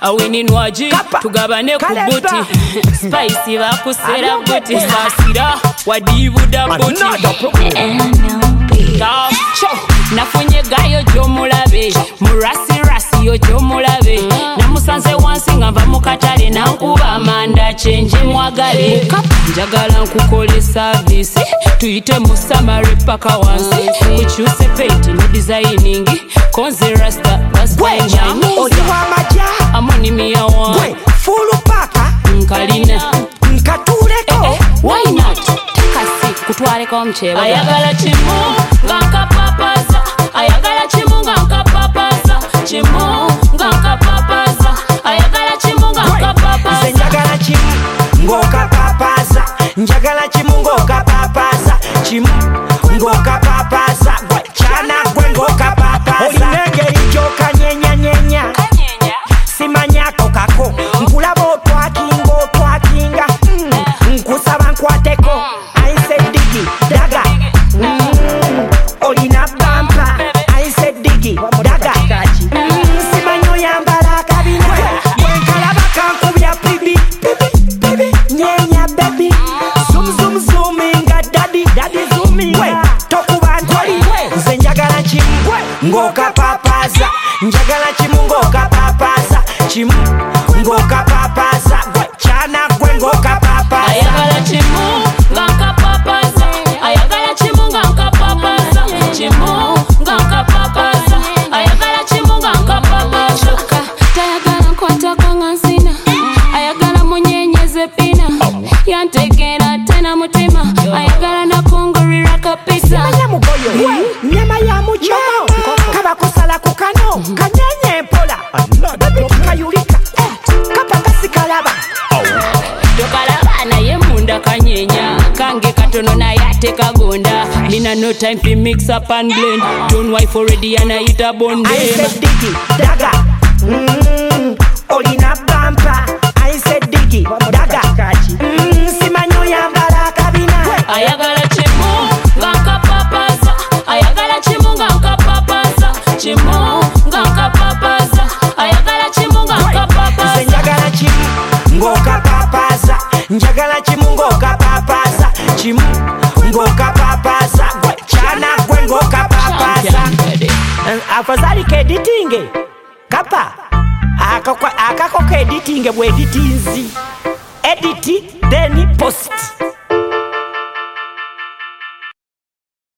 awininwaji tugabane ku buti spicy bakusera buti sasira wadibuda buti nafunye gayo jomulabe murasi yo jomulabe namusanze wansi ngava mukatale nankuba amanda chenje mwagale njagala nkukole service tuyite mu summary paka wansi kuchuse paint no designing konze rasta baswenya oliwa maja amoni miya wan fulu paka nkalina nkatuleko why not takasi kutwaleko mcheba ayagala chimu ngakapapaza ayagala chimu ngakapapaza chimu ngakapapaza ayagala chimu ngakapapaza njagala chimu ngokapapaza njagala chimu ngokapapaza chimu ngokapapaza chana gwe ngokapapaza olinengeri gyokanyenya simanyako kako nkulaba otwakinga nkusaba nkwateko ayise digi daga olina bampa ayise digi daga simanyo yambala akabina bwenkalaba kankubya bibi nyenya baby zooming daddy zooming tokuba ntoli nze njagala chimu ngokapapaza njagala chimu ngokapapaza chimu ngokapapaza chana gwe ngokapapaza ayagala chimu ngakapapaza ayagala chimu ngakapapaza chimu ngakapapaza ayagala chimu ngakapapaza tayagala nkwatako nga nsina ayagala munyenyeze pina yantegera tena mutima ayagala nakungurira kapisa nyama ya mujo kaba kusala kukano kanyenye mpola kayulika kapangasikalaba tokalaba naye munda kanyenya kange katono naye atekagonda nina no time to mix up and blend don't wife already anaita bonde I said digi daga olina bampa I said digi daga simanyo yambala akabina ayagala chimu ngakapapaza ayagala chimu ngakapapaza chimu ngakapapaza ayagala chimu ngakapapaza njagala chimu ngokapapaza njagala chimu ngokapapaza chimu ngokapapaza chana gwe ngokapapaza afadhali keditinge kapa akako keditinge bwe editinzi edit then post